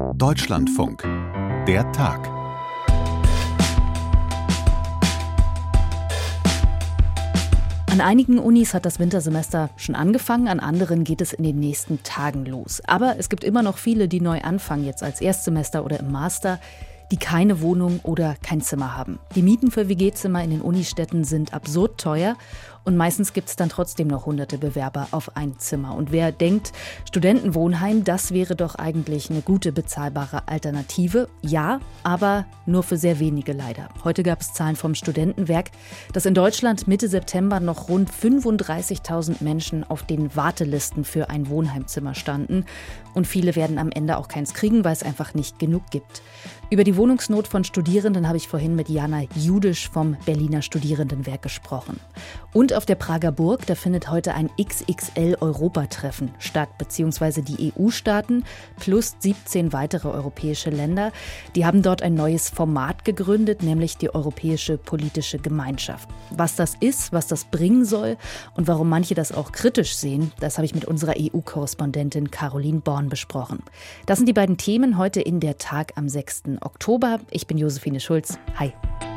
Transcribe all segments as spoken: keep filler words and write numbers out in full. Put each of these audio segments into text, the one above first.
Deutschlandfunk. Der Tag. An einigen Unis hat das Wintersemester schon angefangen, an anderen geht es in den nächsten Tagen los. Aber es gibt immer noch viele, die neu anfangen, jetzt als Erstsemester oder im Master, die keine Wohnung oder kein Zimmer haben. Die Mieten für W G-Zimmer in den Unistädten sind absurd teuer und meistens gibt es dann trotzdem noch hunderte Bewerber auf ein Zimmer. Und wer denkt, Studentenwohnheim, das wäre doch eigentlich eine gute bezahlbare Alternative. Ja, aber nur für sehr wenige leider. Heute gab es Zahlen vom Studentenwerk, dass in Deutschland Mitte September noch rund fünfunddreißigtausend Menschen auf den Wartelisten für ein Wohnheimzimmer standen. Und viele werden am Ende auch keins kriegen, weil es einfach nicht genug gibt. Über die Wohnungsnot von Studierenden habe ich vorhin mit Jana Judisch vom Berliner Studierendenwerk gesprochen. Und auf der Prager Burg, da findet heute ein X X L-Europatreffen statt, beziehungsweise die E U-Staaten plus siebzehn weitere europäische Länder. Die haben dort ein neues Format gegründet, nämlich die Europäische Politische Gemeinschaft. Was das ist, was das bringen soll und warum manche das auch kritisch sehen, das habe ich mit unserer E U-Korrespondentin Caroline Born besprochen. Das sind die beiden Themen heute in der Tag am sechsten Oktober. Ich bin Josephine Schulz. Hi.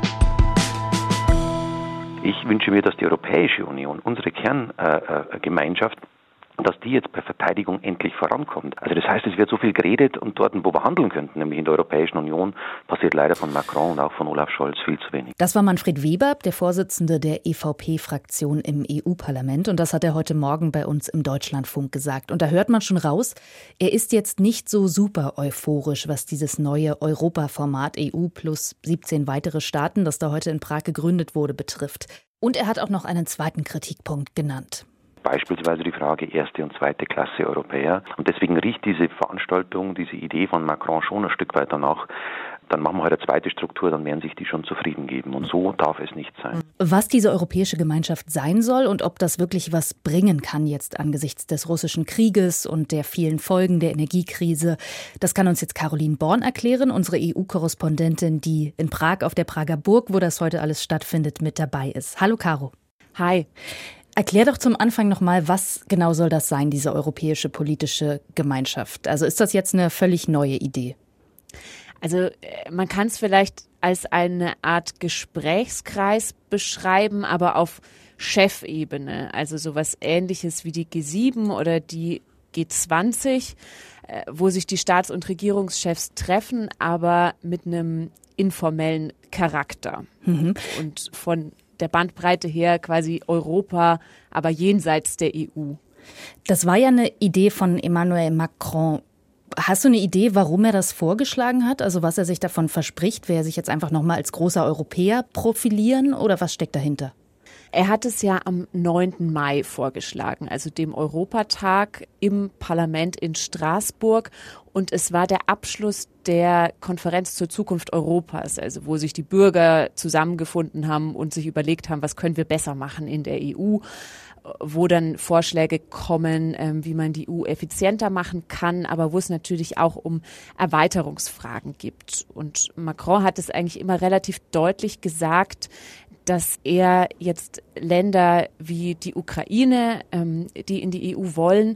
Ich wünsche mir, dass die Europäische Union, unsere Kerngemeinschaft, dass die jetzt bei Verteidigung endlich vorankommt. Also das heißt, es wird so viel geredet und dort, wo wir handeln könnten, nämlich in der Europäischen Union, passiert leider von Macron und auch von Olaf Scholz viel zu wenig. Das war Manfred Weber, der Vorsitzende der E V P-Fraktion im E U-Parlament. Und das hat er heute Morgen bei uns im Deutschlandfunk gesagt. Und da hört man schon raus, er ist jetzt nicht so super euphorisch, was dieses neue Europa-Format E U plus siebzehn weitere Staaten, das da heute in Prag gegründet wurde, betrifft. Und er hat auch noch einen zweiten Kritikpunkt genannt. Beispielsweise die Frage erste und zweite Klasse Europäer. Und deswegen riecht diese Veranstaltung, diese Idee von Macron schon ein Stück weit danach. Dann machen wir halt eine zweite Struktur, dann werden sich die schon zufrieden geben. Und so darf es nicht sein. Was diese europäische Gemeinschaft sein soll und ob das wirklich was bringen kann jetzt angesichts des russischen Krieges und der vielen Folgen der Energiekrise, das kann uns jetzt Caroline Born erklären, unsere E U-Korrespondentin, die in Prag auf der Prager Burg, wo das heute alles stattfindet, mit dabei ist. Hallo Caro. Hi. Erklär doch zum Anfang nochmal, was genau soll das sein, diese europäische politische Gemeinschaft? Also ist das jetzt eine völlig neue Idee? Also man kann es vielleicht als eine Art Gesprächskreis beschreiben, aber auf Chefebene. Also sowas Ähnliches wie die G sieben oder die G zwanzig, wo sich die Staats- und Regierungschefs treffen, aber mit einem informellen Charakter. Mhm. Und von der Bandbreite her quasi Europa, aber jenseits der E U. Das war ja eine Idee von Emmanuel Macron. Hast du eine Idee, warum er das vorgeschlagen hat? Also was er sich davon verspricht? Will er sich jetzt einfach nochmal als großer Europäer profilieren oder was steckt dahinter? Er hat es ja am neunten Mai vorgeschlagen, also dem Europatag im Parlament in Straßburg. Und es war der Abschluss der Konferenz zur Zukunft Europas, also wo sich die Bürger zusammengefunden haben und sich überlegt haben, was können wir besser machen in der E U, wo dann Vorschläge kommen, wie man die E U effizienter machen kann, aber wo es natürlich auch um Erweiterungsfragen gibt. Und Macron hat es eigentlich immer relativ deutlich gesagt, dass er jetzt Länder wie die Ukraine, ähm, die in die E U wollen,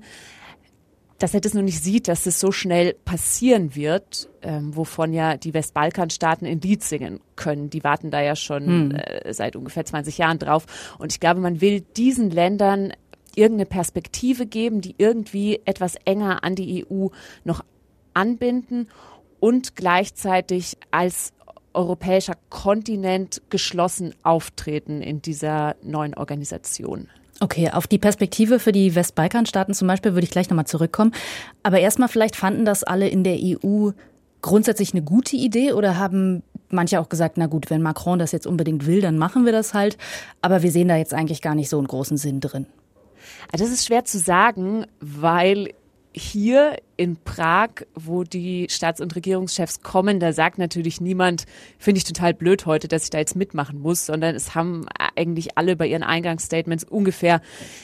dass er das noch nicht sieht, dass es so schnell passieren wird, ähm, wovon ja die Westbalkanstaaten ein Lied singen können. Die warten da ja schon hm. äh, seit ungefähr zwanzig Jahren drauf. Und ich glaube, man will diesen Ländern irgendeine Perspektive geben, die irgendwie etwas enger an die E U noch anbinden und gleichzeitig als europäischer Kontinent geschlossen auftreten in dieser neuen Organisation. Okay, auf die Perspektive für die Westbalkanstaaten zum Beispiel würde ich gleich nochmal zurückkommen. Aber erstmal, vielleicht fanden das alle in der E U grundsätzlich eine gute Idee oder haben manche auch gesagt, na gut, wenn Macron das jetzt unbedingt will, dann machen wir das halt. Aber wir sehen da jetzt eigentlich gar nicht so einen großen Sinn drin. Also das ist schwer zu sagen, weil hier in Prag, wo die Staats- und Regierungschefs kommen, da sagt natürlich niemand, finde ich total blöd heute, dass ich da jetzt mitmachen muss, sondern es haben eigentlich alle bei ihren Eingangsstatements ungefähr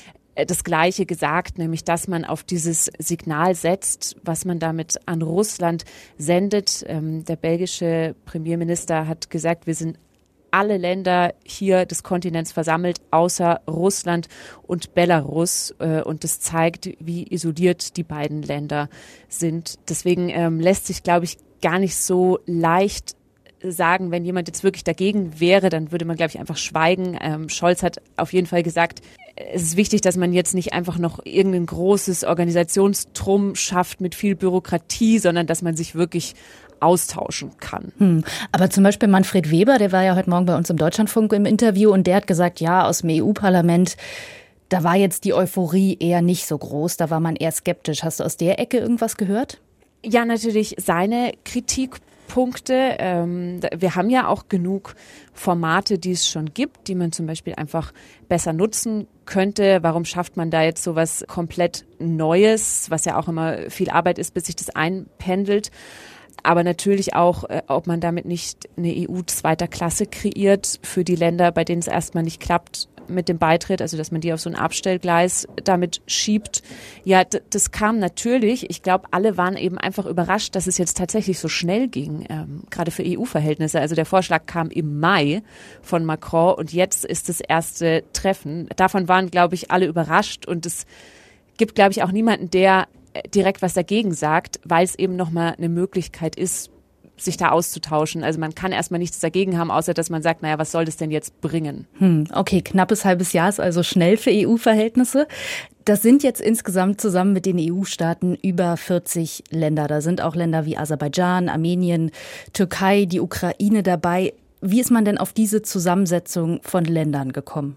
das Gleiche gesagt, nämlich dass man auf dieses Signal setzt, was man damit an Russland sendet. Ähm, der belgische Premierminister hat gesagt, wir sind alle Länder hier des Kontinents versammelt, außer Russland und Belarus. Und das zeigt, wie isoliert die beiden Länder sind. Deswegen ähm, lässt sich, glaube ich, gar nicht so leicht sagen, wenn jemand jetzt wirklich dagegen wäre, dann würde man, glaube ich, einfach schweigen. Ähm, Scholz hat auf jeden Fall gesagt, es ist wichtig, dass man jetzt nicht einfach noch irgendein großes Organisationstrum schafft mit viel Bürokratie, sondern dass man sich wirklich austauschen kann. Hm. Aber zum Beispiel Manfred Weber, der war ja heute Morgen bei uns im Deutschlandfunk im Interview und der hat gesagt, ja, aus dem E U-Parlament, da war jetzt die Euphorie eher nicht so groß, da war man eher skeptisch. Hast du aus der Ecke irgendwas gehört? Ja, natürlich seine Kritikpunkte. Ähm, wir haben ja auch genug Formate, die es schon gibt, die man zum Beispiel einfach besser nutzen könnte. Warum schafft man da jetzt sowas komplett Neues, was ja auch immer viel Arbeit ist, bis sich das einpendelt? Aber natürlich auch, ob man damit nicht eine E U zweiter Klasse kreiert für die Länder, bei denen es erstmal nicht klappt mit dem Beitritt, also dass man die auf so ein Abstellgleis damit schiebt. Ja, d- das kam natürlich. Ich glaube, alle waren eben einfach überrascht, dass es jetzt tatsächlich so schnell ging, ähm, gerade für E U-Verhältnisse. Also der Vorschlag kam im Mai von Macron und jetzt ist das erste Treffen. Davon waren, glaube ich, alle überrascht und es gibt, glaube ich, auch niemanden, der direkt was dagegen sagt, weil es eben nochmal eine Möglichkeit ist, sich da auszutauschen. Also man kann erstmal nichts dagegen haben, außer dass man sagt, naja, was soll das denn jetzt bringen? Hm, okay, knappes halbes Jahr ist also schnell für E U-Verhältnisse. Das sind jetzt insgesamt zusammen mit den E U-Staaten über vierzig Länder. Da sind auch Länder wie Aserbaidschan, Armenien, Türkei, die Ukraine dabei. Wie ist man denn auf diese Zusammensetzung von Ländern gekommen?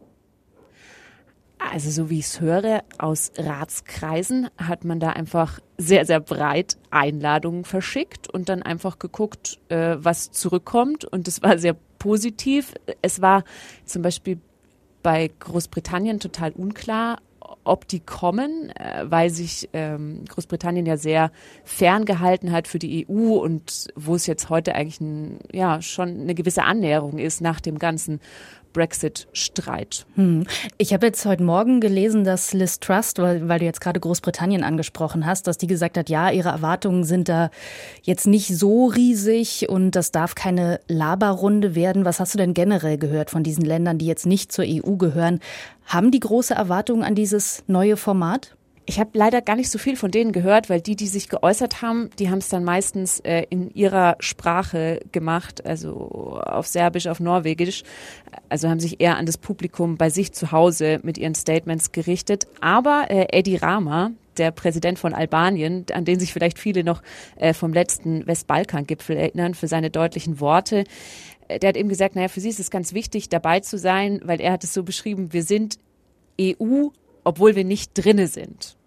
Also so wie ich es höre, aus Ratskreisen hat man da einfach sehr, sehr breit Einladungen verschickt und dann einfach geguckt, äh, was zurückkommt. Und das war sehr positiv. Es war zum Beispiel bei Großbritannien total unklar, ob die kommen, äh, weil sich ähm, Großbritannien ja sehr ferngehalten hat für die E U und wo es jetzt heute eigentlich ein, ja, schon eine gewisse Annäherung ist nach dem ganzen Brexit-Streit. Hm. Ich habe jetzt heute Morgen gelesen, dass Liz Truss, weil, weil du jetzt gerade Großbritannien angesprochen hast, dass die gesagt hat, ja, ihre Erwartungen sind da jetzt nicht so riesig und das darf keine Laberrunde werden. Was hast du denn generell gehört von diesen Ländern, die jetzt nicht zur E U gehören? Haben die große Erwartungen an dieses neue Format? Ich habe leider gar nicht so viel von denen gehört, weil die, die sich geäußert haben, die haben es dann meistens äh, in ihrer Sprache gemacht, also auf Serbisch, auf Norwegisch. Also haben sich eher an das Publikum bei sich zu Hause mit ihren Statements gerichtet. Aber äh, Edi Rama, der Präsident von Albanien, an den sich vielleicht viele noch äh, vom letzten Westbalkan-Gipfel erinnern, für seine deutlichen Worte, äh, der hat eben gesagt, naja, für sie ist es ganz wichtig, dabei zu sein, weil er hat es so beschrieben, wir sind E U, obwohl wir nicht drinne sind.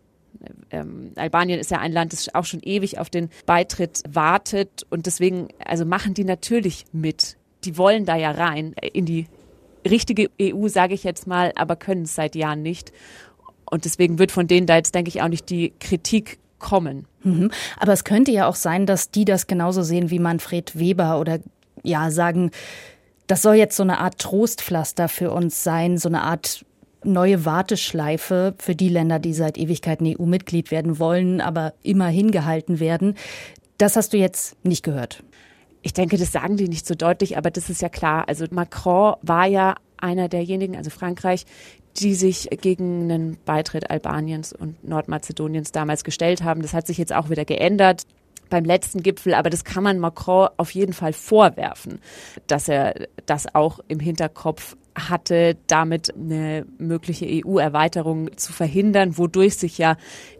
Ähm, Albanien ist ja ein Land, das auch schon ewig auf den Beitritt wartet und deswegen, also machen die natürlich mit. Die wollen da ja rein in die richtige E U, sage ich jetzt mal, aber können es seit Jahren nicht. Und deswegen wird von denen da jetzt, denke ich, auch nicht die Kritik kommen. Mhm. Aber es könnte ja auch sein, dass die das genauso sehen wie Manfred Weber oder ja sagen, das soll jetzt so eine Art Trostpflaster für uns sein, so eine Art neue Warteschleife für die Länder, die seit Ewigkeiten E U-Mitglied werden wollen, aber immer hingehalten werden. Das hast du jetzt nicht gehört. Ich denke, das sagen die nicht so deutlich, aber das ist ja klar. Also Macron war ja einer derjenigen, also Frankreich, die sich gegen einen Beitritt Albaniens und Nordmazedoniens damals gestellt haben. Das hat sich jetzt auch wieder geändert beim letzten Gipfel, aber das kann man Macron auf jeden Fall vorwerfen, dass er das auch im Hinterkopf hatte, damit eine mögliche E U-Erweiterung zu verhindern, wodurch sich ja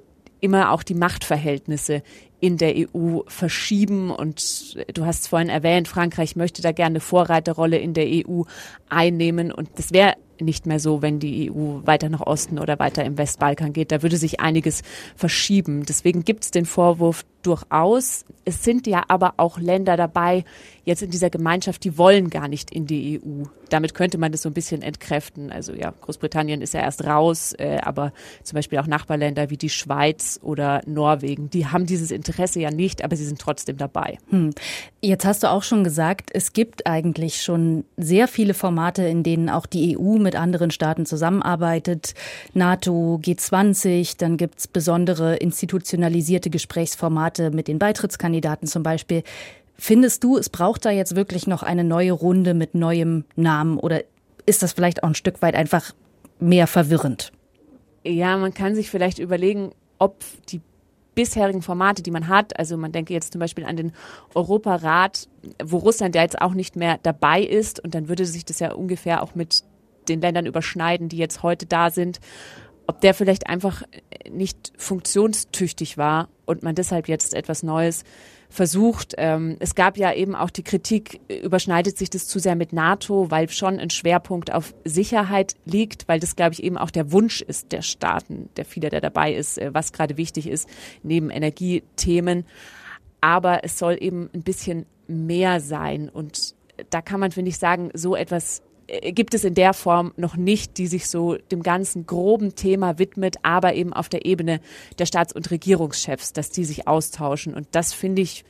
immer auch die Machtverhältnisse in der E U verschieben. Und du hast es vorhin erwähnt, Frankreich möchte da gerne eine Vorreiterrolle in der E U einnehmen. Und das wäre nicht mehr so, wenn die E U weiter nach Osten oder weiter im Westbalkan geht. Da würde sich einiges verschieben. Deswegen gibt es den Vorwurf durchaus. Es sind ja aber auch Länder dabei, jetzt in dieser Gemeinschaft, die wollen gar nicht in die E U. Damit könnte man das so ein bisschen entkräften. Also ja, Großbritannien ist ja erst raus, äh, aber zum Beispiel auch Nachbarländer wie die Schweiz oder Norwegen, die haben dieses Interesse ja nicht, aber sie sind trotzdem dabei. Hm. Jetzt hast du auch schon gesagt, es gibt eigentlich schon sehr viele Formate, in denen auch die E U mit anderen Staaten zusammenarbeitet. NATO, G zwanzig, dann gibt es besondere institutionalisierte Gesprächsformate mit den Beitrittskandidaten zum Beispiel. Findest du, es braucht da jetzt wirklich noch eine neue Runde mit neuem Namen oder ist das vielleicht auch ein Stück weit einfach mehr verwirrend? Ja, man kann sich vielleicht überlegen, ob die bisherigen Formate, die man hat, also man denke jetzt zum Beispiel an den Europarat, wo Russland ja jetzt auch nicht mehr dabei ist und dann würde sich das ja ungefähr auch mit den Ländern überschneiden, die jetzt heute da sind, ob der vielleicht einfach nicht funktionstüchtig war und man deshalb jetzt etwas Neues versucht. Ähm, es gab ja eben auch die Kritik, überschneidet sich das zu sehr mit NATO, weil schon ein Schwerpunkt auf Sicherheit liegt, weil das, glaube ich, eben auch der Wunsch ist der Staaten, der vieler, der dabei ist, äh, was gerade wichtig ist, neben Energiethemen. Aber es soll eben ein bisschen mehr sein und da kann man, finde ich, sagen, so etwas gibt es in der Form noch nicht, die sich so dem ganzen groben Thema widmet, aber eben auf der Ebene der Staats- und Regierungschefs, dass die sich austauschen. Und das finde ich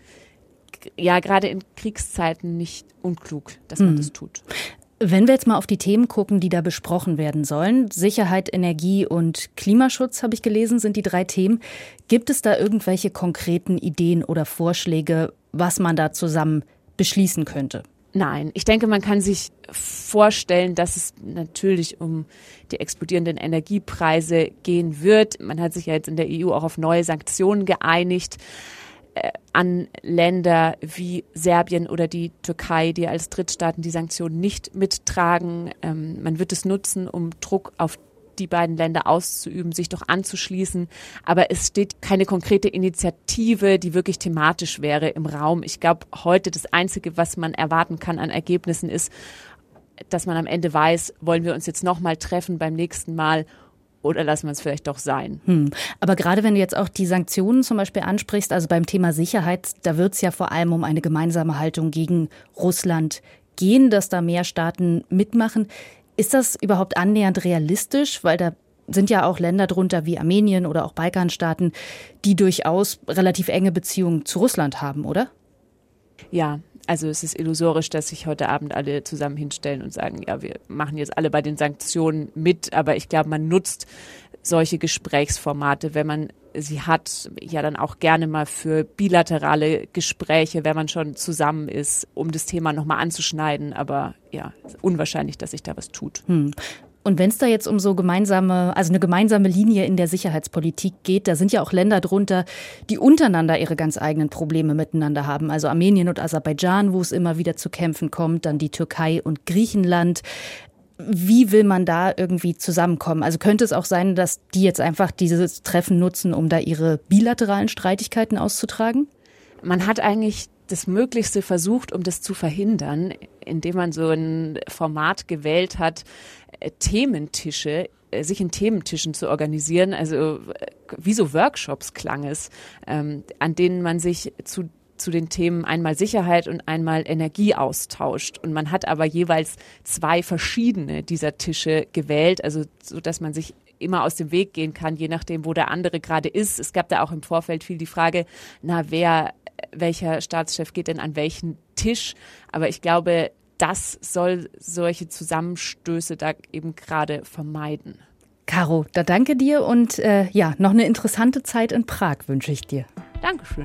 ja gerade in Kriegszeiten nicht unklug, dass man mhm. das tut. Wenn wir jetzt mal auf die Themen gucken, die da besprochen werden sollen, Sicherheit, Energie und Klimaschutz, habe ich gelesen, sind die drei Themen. Gibt es da irgendwelche konkreten Ideen oder Vorschläge, was man da zusammen beschließen könnte? Nein, ich denke, man kann sich vorstellen, dass es natürlich um die explodierenden Energiepreise gehen wird. Man hat sich ja jetzt in der E U auch auf neue Sanktionen geeinigt äh, an Länder wie Serbien oder die Türkei, die als Drittstaaten die Sanktionen nicht mittragen. Ähm, man wird es nutzen, um Druck auf die beiden Länder auszuüben, sich doch anzuschließen. Aber es steht keine konkrete Initiative, die wirklich thematisch wäre im Raum. Ich glaube, heute das Einzige, was man erwarten kann an Ergebnissen ist, dass man am Ende weiß, wollen wir uns jetzt nochmal treffen beim nächsten Mal oder lassen wir es vielleicht doch sein. Hm. Aber gerade wenn du jetzt auch die Sanktionen zum Beispiel ansprichst, also beim Thema Sicherheit, da wird es ja vor allem um eine gemeinsame Haltung gegen Russland gehen, dass da mehr Staaten mitmachen. Ist das überhaupt annähernd realistisch? Weil da sind ja auch Länder drunter wie Armenien oder auch Balkanstaaten, die durchaus relativ enge Beziehungen zu Russland haben, oder? Ja, also es ist illusorisch, dass sich heute Abend alle zusammen hinstellen und sagen, ja, wir machen jetzt alle bei den Sanktionen mit. Aber ich glaube, man nutzt solche Gesprächsformate, wenn man sie hat, ja dann auch gerne mal für bilaterale Gespräche, wenn man schon zusammen ist, um das Thema nochmal anzuschneiden. Aber ja, unwahrscheinlich, dass sich da was tut. Hm. Und wenn es da jetzt um so gemeinsame, also eine gemeinsame Linie in der Sicherheitspolitik geht, da sind ja auch Länder drunter, die untereinander ihre ganz eigenen Probleme miteinander haben. Also Armenien und Aserbaidschan, wo es immer wieder zu Kämpfen kommt, dann die Türkei und Griechenland. Wie will man da irgendwie zusammenkommen? Also könnte es auch sein, dass die jetzt einfach dieses Treffen nutzen, um da ihre bilateralen Streitigkeiten auszutragen? Man hat eigentlich das Möglichste versucht, um das zu verhindern, indem man so ein Format gewählt hat, Thementische, sich in Thementischen zu organisieren, also wie so Workshops klang es, ähm, an denen man sich zu zu den Themen einmal Sicherheit und einmal Energie austauscht. Und man hat aber jeweils zwei verschiedene dieser Tische gewählt, also so, dass man sich immer aus dem Weg gehen kann, je nachdem, wo der andere gerade ist. Es gab da auch im Vorfeld viel die Frage, na, wer, welcher Staatschef geht denn an welchen Tisch? Aber ich glaube, das soll solche Zusammenstöße da eben gerade vermeiden. Caro, da danke dir und äh, ja, noch eine interessante Zeit in Prag wünsche ich dir. Dankeschön.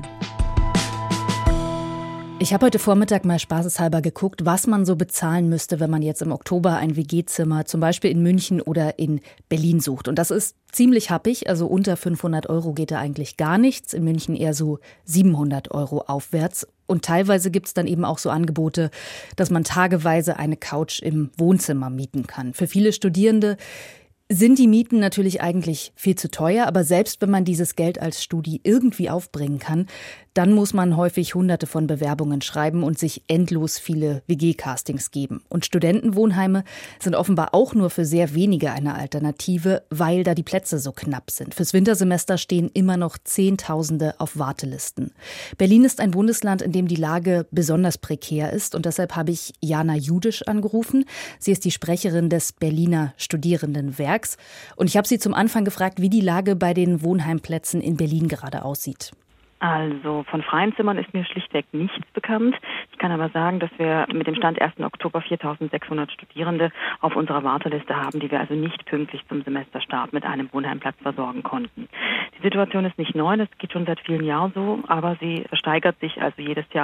Ich habe heute Vormittag mal spaßeshalber geguckt, was man so bezahlen müsste, wenn man jetzt im Oktober ein W G-Zimmer zum Beispiel in München oder in Berlin sucht. Und das ist ziemlich happig, also unter fünfhundert Euro geht da eigentlich gar nichts. In München eher so siebenhundert Euro aufwärts. Und teilweise gibt es dann eben auch so Angebote, dass man tageweise eine Couch im Wohnzimmer mieten kann. Für viele Studierende sind die Mieten natürlich eigentlich viel zu teuer, aber selbst wenn man dieses Geld als Studi irgendwie aufbringen kann, dann muss man häufig hunderte von Bewerbungen schreiben und sich endlos viele W G-Castings geben. Und Studentenwohnheime sind offenbar auch nur für sehr wenige eine Alternative, weil da die Plätze so knapp sind. Fürs Wintersemester stehen immer noch Zehntausende auf Wartelisten. Berlin ist ein Bundesland, in dem die Lage besonders prekär ist und deshalb habe ich Jana Judisch angerufen. Sie ist die Sprecherin des Berliner Studierendenwerks und ich habe sie zum Anfang gefragt, wie die Lage bei den Wohnheimplätzen in Berlin gerade aussieht. Also von freien Zimmern ist mir schlichtweg nichts bekannt. Ich kann aber sagen, dass wir mit dem Stand ersten Oktober viertausendsechshundert Studierende auf unserer Warteliste haben, die wir also nicht pünktlich zum Semesterstart mit einem Wohnheimplatz versorgen konnten. Die Situation ist nicht neu, das geht schon seit vielen Jahren so, aber sie steigert sich also jedes Jahr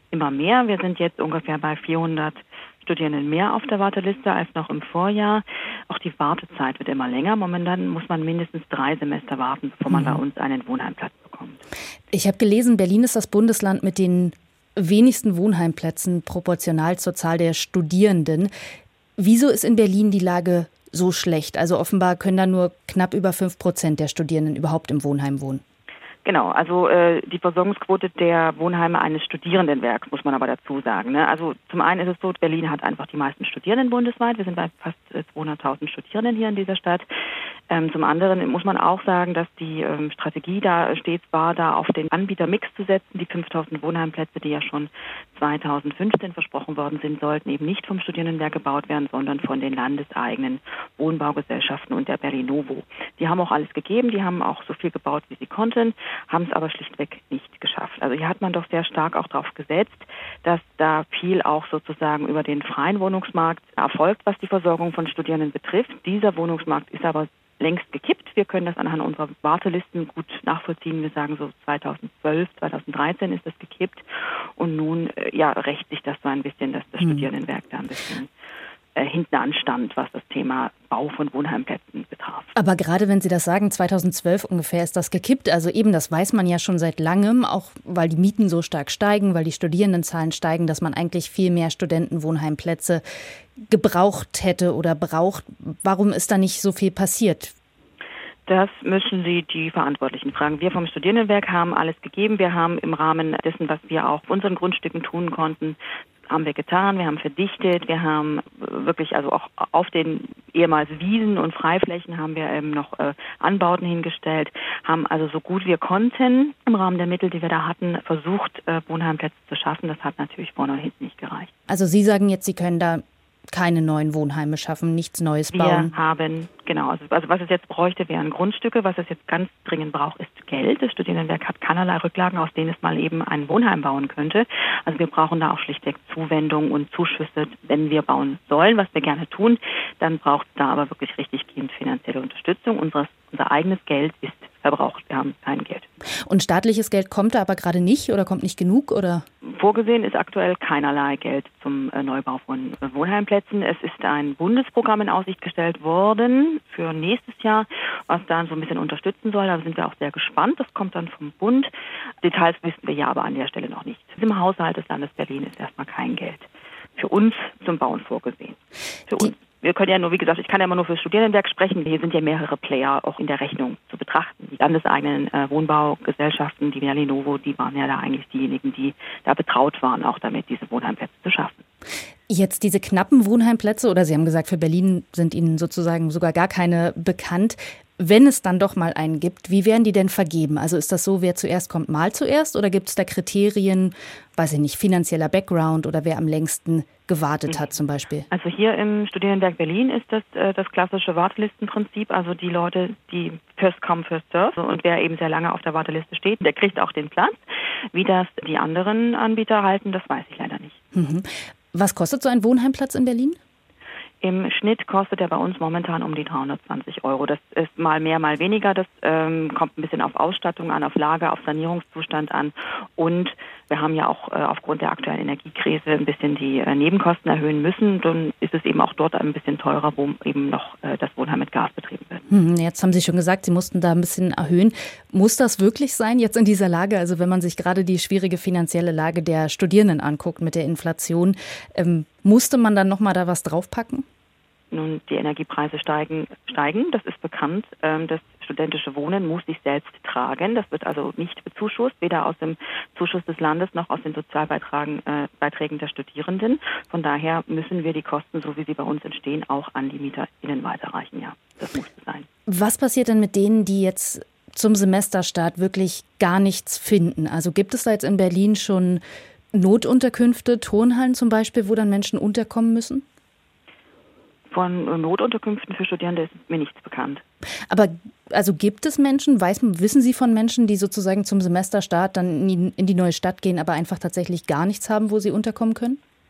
immer mehr. Wir sind jetzt ungefähr bei vierhundert Studierenden mehr auf der Warteliste als noch im Vorjahr. Auch die Wartezeit wird immer länger. Momentan muss man mindestens drei Semester warten, bevor man mhm. bei uns einen Wohnheimplatz bekommt. Ich habe gelesen, Berlin ist das Bundesland mit den wenigsten Wohnheimplätzen proportional zur Zahl der Studierenden. Wieso ist in Berlin die Lage so schlecht? Also offenbar können da nur knapp über fünf Prozent der Studierenden überhaupt im Wohnheim wohnen. Genau, also äh, die Versorgungsquote der Wohnheime eines Studierendenwerks, muss man aber dazu sagen. Ne? Also zum einen ist es so, Berlin hat einfach die meisten Studierenden bundesweit. Wir sind bei fast zweihunderttausend Studierenden hier in dieser Stadt. Ähm, zum anderen muss man auch sagen, dass die ähm, Strategie da stets war, da auf den Anbietermix zu setzen. Die fünftausend Wohnheimplätze, die ja schon zweitausendfünfzehn versprochen worden sind, sollten eben nicht vom Studierendenwerk gebaut werden, sondern von den landeseigenen Wohnbaugesellschaften und der Berlinovo. Die haben auch alles gegeben, die haben auch so viel gebaut, wie sie konnten, haben es aber schlichtweg nicht geschafft. Also hier hat man doch sehr stark auch darauf gesetzt, dass da viel auch sozusagen über den freien Wohnungsmarkt erfolgt, was die Versorgung von Studierenden betrifft. Dieser Wohnungsmarkt ist aber längst gekippt. Wir können das anhand unserer Wartelisten gut nachvollziehen. Wir sagen so zweitausendzwölf, zweitausenddreizehn ist das gekippt und nun ja rächt sich das so ein bisschen, dass das hm. Studierendenwerk da ein bisschen äh, hinten anstand, was das Thema Bau von Wohnheimplätzen betraf. Aber gerade wenn Sie das sagen, zweitausendzwölf ungefähr ist das gekippt. Also eben, das weiß man ja schon seit langem, auch weil die Mieten so stark steigen, weil die Studierendenzahlen steigen, dass man eigentlich viel mehr Studentenwohnheimplätze gebraucht hätte oder braucht. Warum ist da nicht so viel passiert? Das müssen Sie die Verantwortlichen fragen. Wir vom Studierendenwerk haben alles gegeben. Wir haben im Rahmen dessen, was wir auch auf unseren Grundstücken tun konnten, haben wir getan. Wir haben verdichtet. Wir haben wirklich, also auch auf den ehemals Wiesen und Freiflächen haben wir eben noch äh, Anbauten hingestellt, haben also so gut wir konnten im Rahmen der Mittel, die wir da hatten, versucht, äh, Wohnheimplätze zu schaffen. Das hat natürlich vorne und hinten nicht gereicht. Also Sie sagen jetzt, Sie können da keine neuen Wohnheime schaffen, nichts Neues bauen. Wir haben, genau, also, also was es jetzt bräuchte, wären Grundstücke. Was es jetzt ganz dringend braucht, ist Geld. Das Studierendenwerk hat keinerlei Rücklagen, aus denen es mal eben ein Wohnheim bauen könnte. Also wir brauchen da auch schlichtweg Zuwendung und Zuschüsse, wenn wir bauen sollen, was wir gerne tun. Dann braucht es da aber wirklich richtig gehend finanzielle Unterstützung. Unseres, unser eigenes Geld ist verbraucht. Wir haben kein Geld. Und staatliches Geld kommt da aber gerade nicht oder kommt nicht genug, oder? Vorgesehen ist aktuell keinerlei Geld zum äh, Neubau von äh, Wohnheimplätzen. Es ist ein Bundesprogramm in Aussicht gestellt worden für nächstes Jahr, was dann so ein bisschen unterstützen soll. Da sind wir auch sehr gespannt. Das kommt dann vom Bund. Details wissen wir ja aber an der Stelle noch nicht. Im Haushalt des Landes Berlin ist erstmal kein Geld für uns zum Bauen vorgesehen. Für uns. Wir können ja nur, wie gesagt, ich kann ja immer nur für das Studierendenwerk sprechen. Hier sind ja mehrere Player auch in der Rechnung zu betrachten. Die landeseigenen äh, Wohnbaugesellschaften, die Berlinovo, die waren ja da eigentlich diejenigen, die da betraut waren, auch damit diese Wohnheimplätze zu schaffen. Jetzt diese knappen Wohnheimplätze, oder Sie haben gesagt, für Berlin sind Ihnen sozusagen sogar gar keine bekannt. Wenn es dann doch mal einen gibt, wie werden die denn vergeben? Also ist das so, wer zuerst kommt, mal zuerst? Oder gibt es da Kriterien, weiß ich nicht, finanzieller Background oder wer am längsten gewartet hat zum Beispiel? Also hier im Studierendenwerk Berlin ist das äh, das klassische Wartelistenprinzip. Also die Leute, die first come, first serve. Und wer eben sehr lange auf der Warteliste steht, der kriegt auch den Platz. Wie das die anderen Anbieter halten, das weiß ich leider nicht. Mhm. Was kostet so ein Wohnheimplatz in Berlin? Im Schnitt kostet er bei uns momentan um die dreihundertzwanzig Euro. Das ist mal mehr, mal weniger. Das ähm, kommt ein bisschen auf Ausstattung an, auf Lage, auf Sanierungszustand an. Und wir haben ja auch äh, aufgrund der aktuellen Energiekrise ein bisschen die äh, Nebenkosten erhöhen müssen. Dann ist es eben auch dort ein bisschen teurer, wo eben noch äh, das Wohnheim mit Gas betrieben wird. Hm, jetzt haben Sie schon gesagt, Sie mussten da ein bisschen erhöhen. Muss das wirklich sein jetzt in dieser Lage? Also wenn man sich gerade die schwierige finanzielle Lage der Studierenden anguckt mit der Inflation, ähm, musste man dann nochmal da was draufpacken? Nun, die Energiepreise steigen, steigen, das ist bekannt. Das studentische Wohnen muss sich selbst tragen. Das wird also nicht bezuschusst, weder aus dem Zuschuss des Landes noch aus den Sozialbeiträgen äh, Beiträgen der Studierenden. Von daher müssen wir die Kosten, so wie sie bei uns entstehen, auch an die MieterInnen weiterreichen. Ja, das muss sein. Was passiert denn mit denen, die jetzt zum Semesterstart wirklich gar nichts finden? Also gibt es da jetzt in Berlin schon Notunterkünfte, Turnhallen zum Beispiel, wo dann Menschen unterkommen müssen? Von Notunterkünften für Studierende ist mir nichts bekannt. Aber also gibt es Menschen, weiß, wissen Sie von Menschen, die sozusagen zum Semesterstart dann in die, in die neue Stadt gehen, aber einfach tatsächlich gar nichts haben, wo sie unterkommen können?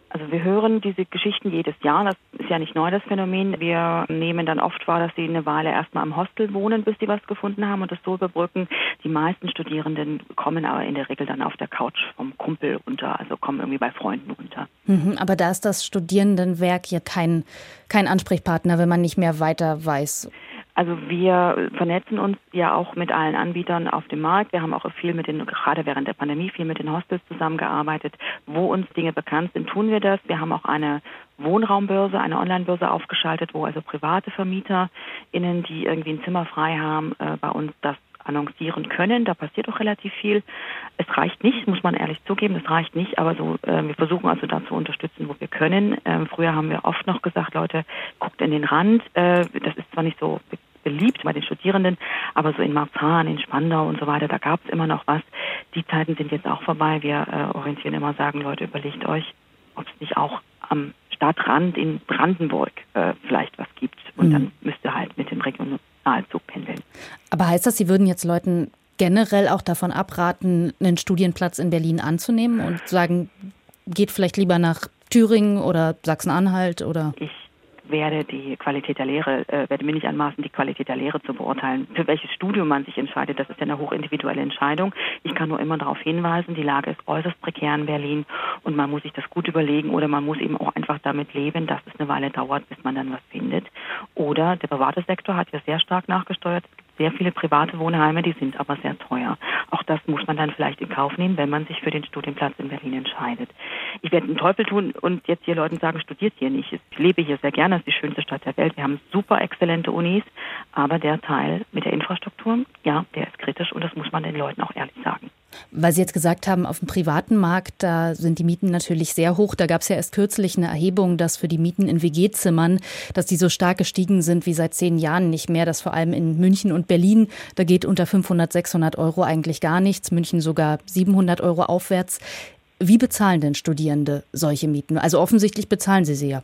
Also wir hören diese Geschichten jedes Jahr. Das ist ja nicht neu, das Phänomen. Wir nehmen dann oft wahr, dass sie eine Weile erstmal am Hostel wohnen, bis sie was gefunden haben und das so überbrücken. Die meisten Studierenden kommen aber in der Regel dann auf der Couch vom Kumpel unter, also kommen irgendwie bei Freunden unter. Mhm, aber da ist das Studierendenwerk ja kein, kein Ansprechpartner, wenn man nicht mehr weiter weiß. Also wir vernetzen uns ja auch mit allen Anbietern auf dem Markt. Wir haben auch viel mit den, gerade während der Pandemie, viel mit den Hostels zusammengearbeitet. Wo uns Dinge bekannt sind, tun wir das. Wir haben auch eine Wohnraumbörse, eine Online-Börse aufgeschaltet, wo also private VermieterInnen, die irgendwie ein Zimmer frei haben, äh, bei uns das annoncieren können. Da passiert auch relativ viel. Es reicht nicht, muss man ehrlich zugeben, es reicht nicht, aber so, äh, wir versuchen also da zu unterstützen, wo wir können. Ähm, früher haben wir oft noch gesagt, Leute, guckt in den Rand. Äh, das ist zwar nicht so beliebt bei den Studierenden, aber so in Marzahn, in Spandau und so weiter, da gab es immer noch was. Die Zeiten sind jetzt auch vorbei. Wir äh, orientieren immer, sagen, Leute, überlegt euch, ob es nicht auch am Stadtrand in Brandenburg äh, vielleicht was gibt. Und mhm. dann müsst ihr halt mit dem Regionalzug pendeln. Aber heißt das, Sie würden jetzt Leuten generell auch davon abraten, einen Studienplatz in Berlin anzunehmen und sagen, geht vielleicht lieber nach Thüringen oder Sachsen-Anhalt oder? Ich werde die Qualität der Lehre, äh, werde mir nicht anmaßen, die Qualität der Lehre zu beurteilen. Für welches Studium man sich entscheidet, das ist ja eine hochindividuelle Entscheidung. Ich kann nur immer darauf hinweisen, die Lage ist äußerst prekär in Berlin und man muss sich das gut überlegen oder man muss eben auch einfach damit leben, dass es eine Weile dauert, bis man dann was findet. Oder der private Sektor hat ja sehr stark nachgesteuert. Es gibt sehr viele private Wohnheime, die sind aber sehr teuer. Auch das muss man dann vielleicht in Kauf nehmen, wenn man sich für den Studienplatz in Berlin entscheidet. Ich werde den Teufel tun und jetzt hier Leuten sagen, studiert hier nicht. Ich lebe hier sehr gerne, das ist die schönste Stadt der Welt. Wir haben super exzellente Unis, aber der Teil mit der Infrastruktur, ja, der ist kritisch und das muss man den Leuten auch ehrlich sagen. Weil Sie jetzt gesagt haben, auf dem privaten Markt, da sind die Mieten natürlich sehr hoch. Da gab es ja erst kürzlich eine Erhebung, dass für die Mieten in W G-Zimmern, dass die so stark gestiegen sind wie seit zehn Jahren nicht mehr. Dass vor allem in München und Berlin, da geht unter fünfhundert, sechshundert Euro eigentlich gar nichts. München sogar siebenhundert Euro aufwärts. Wie bezahlen denn Studierende solche Mieten? Also offensichtlich bezahlen sie sie ja.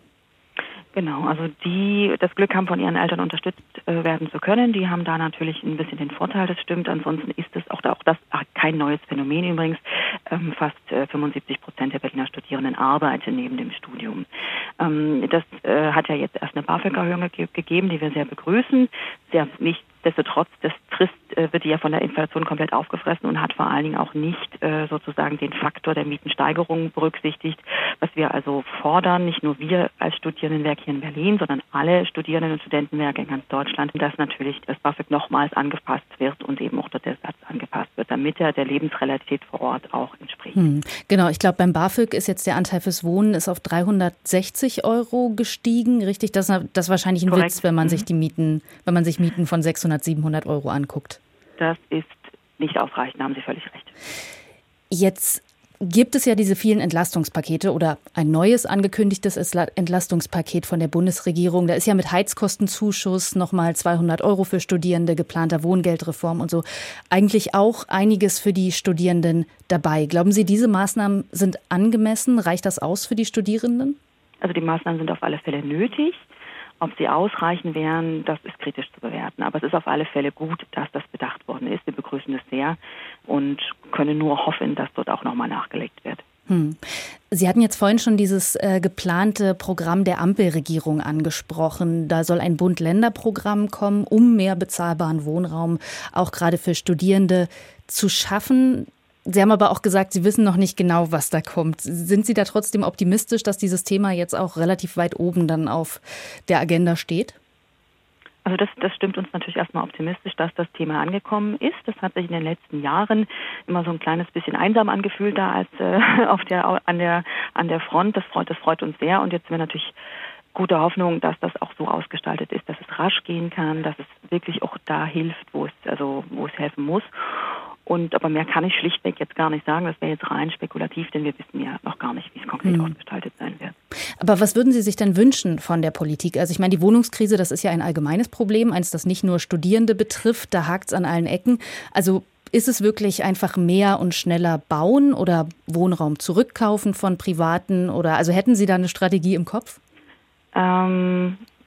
Genau, also die das Glück haben, von ihren Eltern unterstützt äh, werden zu können, die haben da natürlich ein bisschen den Vorteil, das stimmt. Ansonsten ist es auch, da, auch das ach, kein neues Phänomen übrigens. Ähm, fast äh, fünfundsiebzig Prozent der Berliner Studierenden arbeiten neben dem Studium. Ähm, das äh, hat ja jetzt erst eine BAföG-Erhöhung ge- gegeben, die wir sehr begrüßen. Sehr nicht Nichtsdestotrotz, das Frist äh, wird ja von der Inflation komplett aufgefressen und hat vor allen Dingen auch nicht äh, sozusagen den Faktor der Mietensteigerung berücksichtigt, was wir also fordern, nicht nur wir als Studierendenwerk hier in Berlin, sondern alle Studierenden und Studentenwerke in ganz Deutschland, dass natürlich das BAföG nochmals angepasst wird und eben auch dort der Satz angepasst wird, damit er der Lebensrealität vor Ort auch entspricht. Hm, genau, ich glaube beim BAföG ist jetzt der Anteil fürs Wohnen ist auf dreihundertsechzig Euro gestiegen, richtig? Das, das ist wahrscheinlich ein Korrekt. Witz, wenn man mhm. sich die Mieten, wenn man sich Mieten von sechshundert, siebenhundert Euro anguckt. Das ist nicht ausreichend, da haben Sie völlig recht. Jetzt gibt es ja diese vielen Entlastungspakete oder ein neues angekündigtes Entlastungspaket von der Bundesregierung. Da ist ja mit Heizkostenzuschuss nochmal zweihundert Euro für Studierende, geplanter Wohngeldreform und so. Eigentlich auch einiges für die Studierenden dabei. Glauben Sie, diese Maßnahmen sind angemessen? Reicht das aus für die Studierenden? Also die Maßnahmen sind auf alle Fälle nötig. Ob sie ausreichen wären, das ist kritisch zu bewerten. Aber es ist auf alle Fälle gut, dass das bedacht worden ist. Wir begrüßen das sehr und können nur hoffen, dass dort auch nochmal nachgelegt wird. Hm. Sie hatten jetzt vorhin schon dieses äh, geplante Programm der Ampelregierung angesprochen. Da soll ein Bund-Länder-Programm kommen, um mehr bezahlbaren Wohnraum auch gerade für Studierende zu schaffen. Sie haben aber auch gesagt, Sie wissen noch nicht genau, was da kommt. Sind Sie da trotzdem optimistisch, dass dieses Thema jetzt auch relativ weit oben dann auf der Agenda steht? Also das, das stimmt uns natürlich erstmal optimistisch, dass das Thema angekommen ist. Das hat sich in den letzten Jahren immer so ein kleines bisschen einsam angefühlt da als äh, auf der an der an der Front. Das freut das freut uns sehr und jetzt sind wir natürlich gute Hoffnung, dass das auch so ausgestaltet ist, dass es rasch gehen kann, dass es wirklich auch da hilft, wo es also wo es helfen muss. Und aber mehr kann ich schlichtweg jetzt gar nicht sagen. Das wäre jetzt rein spekulativ, denn wir wissen ja noch gar nicht, wie es konkret mhm. ausgestaltet sein wird. Aber was würden Sie sich denn wünschen von der Politik? Also ich meine, die Wohnungskrise, das ist ja ein allgemeines Problem, eins, das nicht nur Studierende betrifft, da hakt es an allen Ecken. Also ist es wirklich einfach mehr und schneller bauen oder Wohnraum zurückkaufen von Privaten? Oder also hätten Sie da eine Strategie im Kopf? Ähm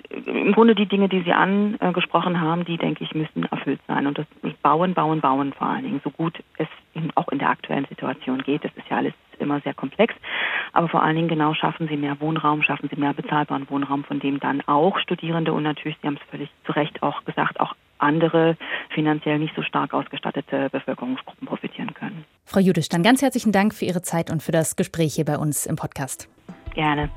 im Grunde die Dinge, die Sie angesprochen haben, die, denke ich, müssen erfüllt sein. Und das Bauen, Bauen, Bauen vor allen Dingen, so gut es in, auch in der aktuellen Situation geht. Das ist ja alles immer sehr komplex. Aber vor allen Dingen genau schaffen Sie mehr Wohnraum, schaffen Sie mehr bezahlbaren Wohnraum, von dem dann auch Studierende und natürlich, Sie haben es völlig zu Recht auch gesagt, auch andere finanziell nicht so stark ausgestattete Bevölkerungsgruppen profitieren können. Frau Judisch, dann ganz herzlichen Dank für Ihre Zeit und für das Gespräch hier bei uns im Podcast. Gerne.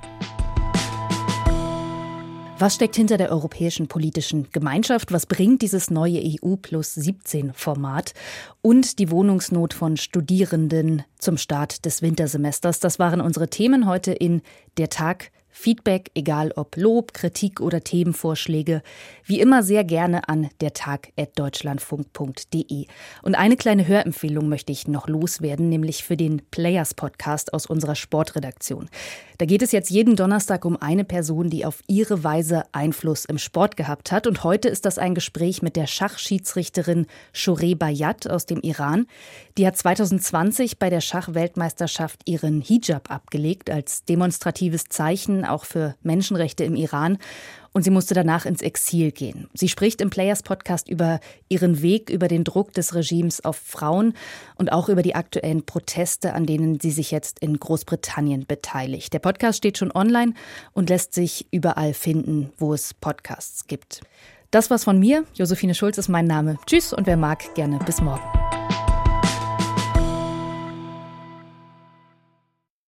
Was steckt hinter der europäischen politischen Gemeinschaft? Was bringt dieses neue E U plus siebzehn Format? Und die Wohnungsnot von Studierenden zum Start des Wintersemesters. Das waren unsere Themen heute in Der Tag. Feedback, egal ob Lob, Kritik oder Themenvorschläge, wie immer sehr gerne an dertag at deutschlandfunk punkt de. Und eine kleine Hörempfehlung möchte ich noch loswerden, nämlich für den Players-Podcast aus unserer Sportredaktion. Da geht es jetzt jeden Donnerstag um eine Person, die auf ihre Weise Einfluss im Sport gehabt hat. Und heute ist das ein Gespräch mit der Schachschiedsrichterin Shoreh Bayat aus dem Iran. Die hat zwanzig zwanzig bei der Schachweltmeisterschaft ihren Hijab abgelegt, als demonstratives Zeichen auch für Menschenrechte im Iran. Und sie musste danach ins Exil gehen. Sie spricht im Players-Podcast über ihren Weg, über den Druck des Regimes auf Frauen und auch über die aktuellen Proteste, an denen sie sich jetzt in Großbritannien beteiligt. Der Podcast steht schon online und lässt sich überall finden, wo es Podcasts gibt. Das war's von mir. Josephine Schulz ist mein Name. Tschüss und wer mag, gerne bis morgen.